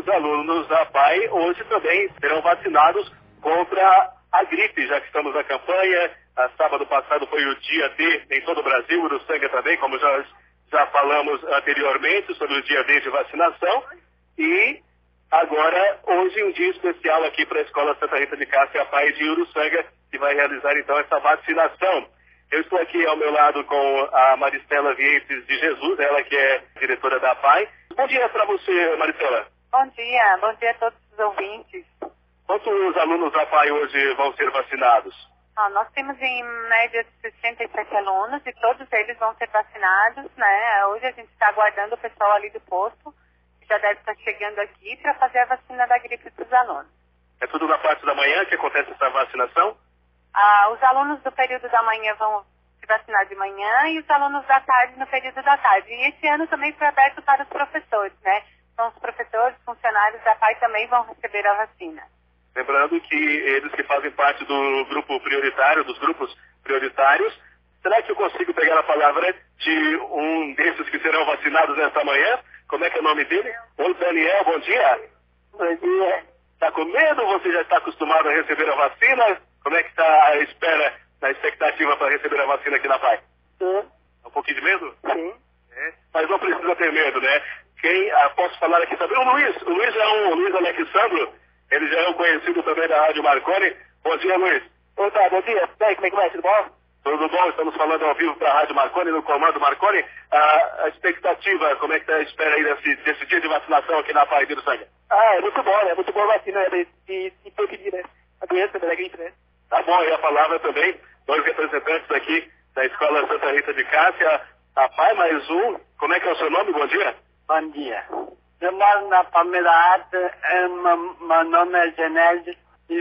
alunos da PAI hoje também serão vacinados contra a gripe, já que estamos na campanha. Sábado passado foi o dia D em todo o Brasil, Uruçanga também, como já falamos anteriormente sobre o dia D de vacinação. E agora, hoje, um dia especial aqui para a Escola Santa Rita de Cássia, a PAI de Uruçanga, que vai realizar então essa vacinação. Eu estou aqui ao meu lado com a Maristela Vientes de Jesus, ela que é diretora da PAI. Bom dia para você, Maristela. Bom dia a todos os ouvintes. Quantos alunos da PAI hoje vão ser vacinados? Nós temos em média 67 alunos e todos eles vão ser vacinados, né? Hoje a gente está aguardando o pessoal ali do posto, que já deve estar chegando aqui para fazer a vacina da gripe dos alunos. É tudo na parte da manhã que acontece essa vacinação? Os alunos do período da manhã vão se vacinar de manhã e os alunos da tarde no período da tarde. E esse ano também foi aberto para os professores, né? Então os professores, funcionários da PAI também vão receber a vacina. Lembrando que eles que fazem parte do grupo prioritário, dos grupos prioritários, será que eu consigo pegar a palavra de um desses que serão vacinados nesta manhã? Como é que é o nome dele? Oi, Daniel, bom dia. Bom dia. Está com medo? Você já está acostumado a receber a vacina? Como é que está a espera, a expectativa para receber a vacina aqui na PAI? Sim. Um pouquinho de medo? Sim. Mas não precisa ter medo, né? Posso falar aqui também? O Luiz Alexandro, ele já é um conhecido também da Rádio Marconi. Bom dia, Luiz. Opa, bom dia. Bem, como é que vai? Tudo bom? Tudo bom? Estamos falando ao vivo para a Rádio Marconi, no Comando Marconi. A expectativa, como é que está a espera aí desse dia de vacinação aqui na PAI de Uruçanga? É muito bom, né? Muito boa a vacina, né? De prevenir, né? A doença da gripe, né? Tá bom, e a palavra também, dois representantes aqui da Escola Santa Rita de Cássia, a PAI, mais um. Como é que é o seu nome? Bom dia. Bom dia. Eu moro na Palmeira Alta, meu nome é Genésio e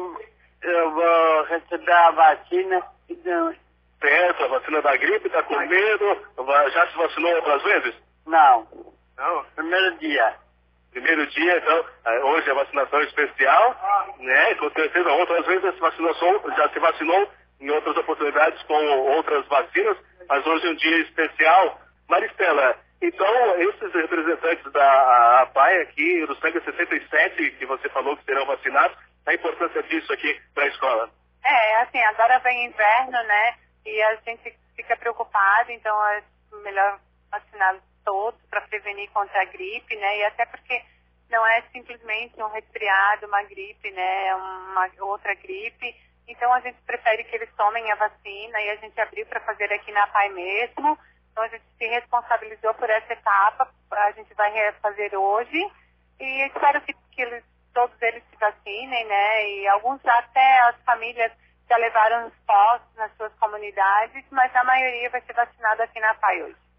eu vou receber a vacina. Certo, a vacina da gripe, tá com medo? Já se vacinou outras vezes? Não. Não? Primeiro dia. Primeiro dia, então, hoje é vacinação especial, né? Com certeza, outras vezes já se vacinou em outras oportunidades com outras vacinas, mas hoje é um dia especial. Maristela, então, esses representantes da PAI aqui, do Sangue 67, que você falou que serão vacinados, a importância disso aqui para a escola? Assim, agora vem inverno, né? E a gente fica preocupado, então é melhor vacinar todos para prevenir contra a gripe, né? E até porque não é simplesmente um resfriado, uma gripe, né? É uma outra gripe. Então a gente prefere que eles tomem a vacina e a gente abriu para fazer aqui na PAI mesmo. Então a gente se responsabilizou por essa etapa, a gente vai fazer hoje e espero que todos eles se vacinem, né? E alguns até as famílias já levaram os postos nas suas comunidades, mas a maioria vai ser vacinada aqui na PAI hoje.